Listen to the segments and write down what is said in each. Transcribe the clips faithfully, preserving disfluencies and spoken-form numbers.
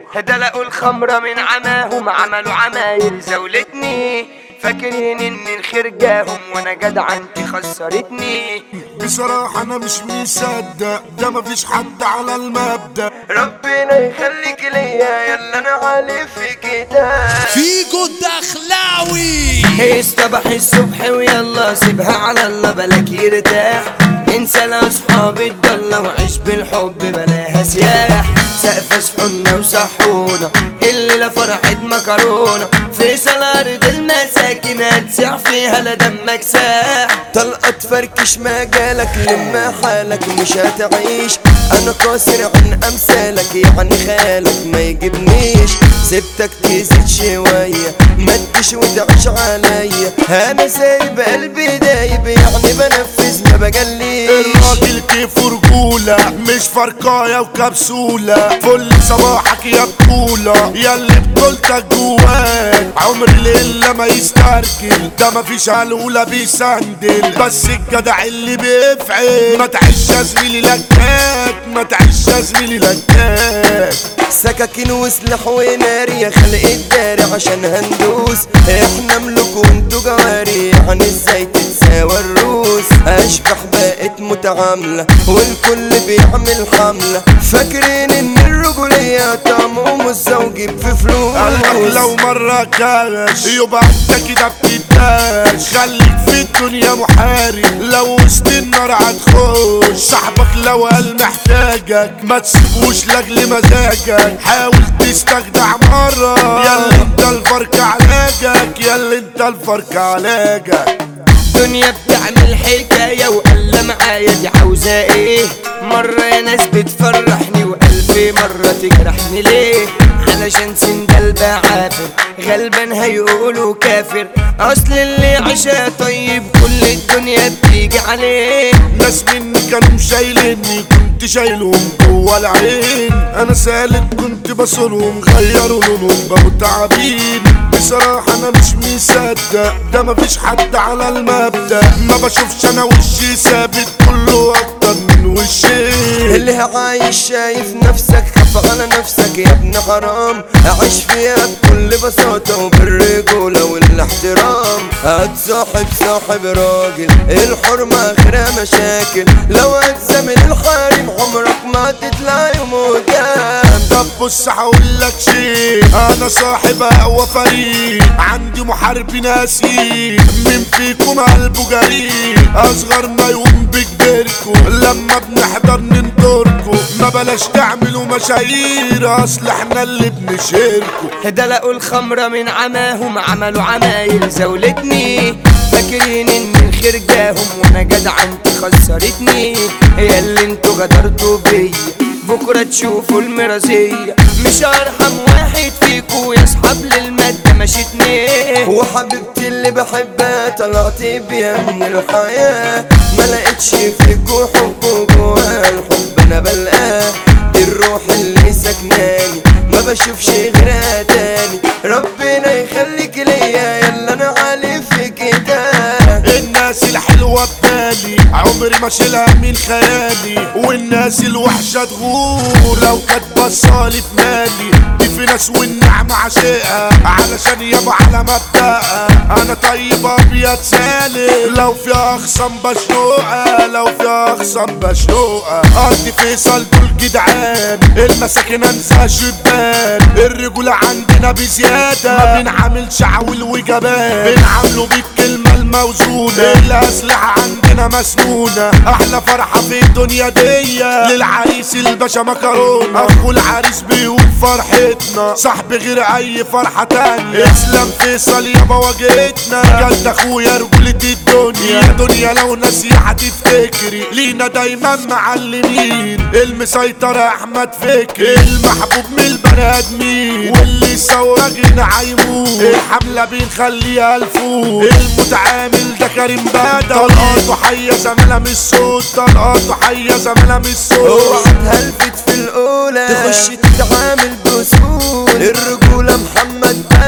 دلقوا الخمرة من عماهم، عملوا عمايل زولتني، فاكرين ان الخير جاهم وانا جدع انتي خسرتني. بصراحة انا مش مصدق ده مفيش حد على المبدأ. ربنا يخليك ليا يلا انا عالي في كده. فيجو الدخلاوي اصطبح الصبح ويلا سيبها على الله بلاك يرتاح، انسى لاصحاب الضلة وعيش بالحب بلاها سياح. سقف صحنا وصحونا الليلة فرحة مكرونة، فيصل ارض المساكن هتسيح فيها لا دمك ساح. طلقة تفركش مجالك لما حالك مش هتعيش، انا قاصر عن امثالك يعني خالك ما يجيبنيش. سبتك تزيد شوية ما تجيش وتعيش عليا، انا سايب قلبي دايب يعني بنفذ ما بجليش. الراجل كيف رجولة مش فرقاية وكبسولة، فل صباحك يا بطولة ياللي بطولتك جواك. عمر الليلة ما يسترجل ده مفيش هلولة بيسندل، بس الجدع اللي بيفعل. ما تعيش يا زميلي لكاك، ما تعيش يا زميلي لكاك. سكاكين وسلاح ونار يا خلق الداري عشان هندوس، احنا ملوك وانتو جواري يعني ازاي تتساوى الروس. اشبح بقت متعاملة والكل بيعمل حملة، فاكرين ان الرجولية طعمهم الزوجي في فلوس. قالك لو مرة كاش يبقى انت كده بتداش، خليك في الدنيا محارب لو وسط النار هتخش. صاحبك لو قال محتاجك ما تسيبوش لاجل مزاجك، حاول تستجدع مرة ياللي انت الفرق علاجك، ياللي انت الفرق علاجك. دنيا بتعمل حكاية وقال معايا دي عاوزة ايه، مرة يا ناس بتفرحني وقلبي مرة تجرحني ليه. علشان سندل بعافر غلبان هيقولوا كافر، اصل اللي عشا طيب كل الدنيا بتيجي عليه. ناس مني كانوا شايليني كنت شايلهم جوا العين، انا سالك كنت بصلهم غيروا لونهم بقوا تعابين. بصراحة انا مش مصدق ده مفيش حد على المبدأ، ما بشوفش انا وشي ثابت كله اكتر من وشي. اللي عايش شايف نفسك خاف على نفسك يا ابن حرام، عيش فيها بكل بساطة وبالرجولة والاحترام. هتصاحب صاحب راجل الحرمة اخرها مشاكل، لو هتزامل الحريم عمرك ما تطلع يوم قدام. طب بص هقولك شيء، انا صاحب اقوى فريق عندي محارب ناسي، مين فيكم قلبه جريء اصغرنا يقوم بكبركم لما بنحضر ننطركم. ما بلاش تعملوا مشاهير اصل احنا اللي بنشيركم. دلقوا الخمرة من عماهم عملوا عمايل زولتني، فاكرين ان الخير جاهم وانا جدع انت خسرتني. يا اللي انتوا غدرتوا بيا بكرة تشوفوا المرازية، مش ارحم واحد فيكو يا اصحاب للمادة مشيتني. وحبيبتي اللي بحبها طلعت بيها من الحياة، ما لقيتش فيكو حب جوا الحب انا بلقاه. دي الروح اللي سكناني ما بشوفش غيرها تاني، ربنا يخليك ليا يلا انا عالي في كده. الناس الحلوة ببالي عمري ما شيلها من خيالي، والناس الوحشة تغور لو كانت بصالي في مالي. دي في ناس والنعمة عشقها علشان يابا على مبدأها، انا طيب ابيض سالم لو في اخصم بشنوقها، لو في اخصم بشنوقها. قضي فيصل دول جدعان المساكن انسى شبان، الرجولة عندنا بزيادة ما بنعملش عويل وجبان، بنعامله بالكلمة الموزونة. الأسلحة عندنا مسنونة، أحلى فرحة في الدنيا دي للعريس الباشا مكرونة. أخو العريس بيقول فرحتنا صاحب غير أي فرحة تانية. اسلام فيصل يابا واجهتنا جد أخويا رجولة الدنيا. دنيا لو ناسية هتفتكري لينا دايما معلمين، المسيطر أحمد فكري المحبوب من البني آدمين، واللي سوا جينا هيموت الحملة بنخليها الفوق. المتعامل ده كريم بدوي طلقاته حية زميلة مش صوت، طلقاته حية زميلة مش صوت. اوعى تهلفت في الاولى تخش تتعامل بسهولة، الرجولة محمد بدوي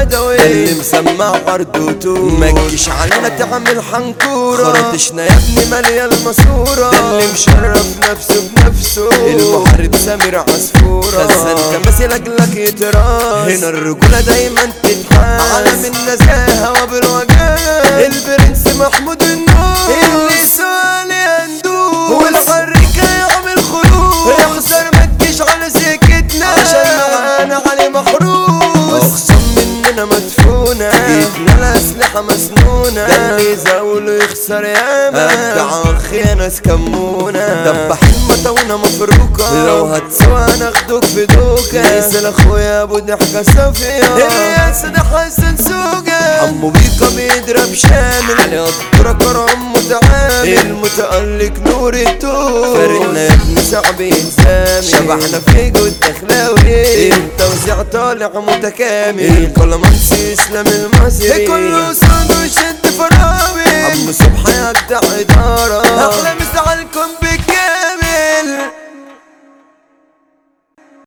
اللي مسمع عرضوته ما تجيش علينا تعمل حنكورة خرطشنا يا ابني مالية الماسورة ده اللي مشرف نفسه بنفسه المحارب سمير عصفورة خزان كماسي لاجلك يتراس هنا الرجولة دايما تتحاس عالم النزاهة وبالوجاز البرنس محمود النور اللي السؤال يندوب والحركة يعمل خروج يخسر ما تجيش على سكتنا عشان معانا علي محروس اخصم مننا مدفونة ايدنا الاسلحة مسنونة ده اللي يزاوله يخسر ياما ابدع اخي ناس كمونة دبح المطونة مفروكة لو هتسوى ناخدوك في دوكة نيسل اخويا ابو ضحكة صافية الرياس ده حسن سوقة عمو بيكا بيضرب شامل علي قدرة كرم متعامل المتألق نور التوب فرقنا يا ابني صعب ينسامي شبحنا في جود دخلاوي التوزيع طالع متكامل الكلامانسي اسلام المصري كله صاد وشد فراوي عم صبحي يجدع ادارة احلى مسا عليكم بالكامل.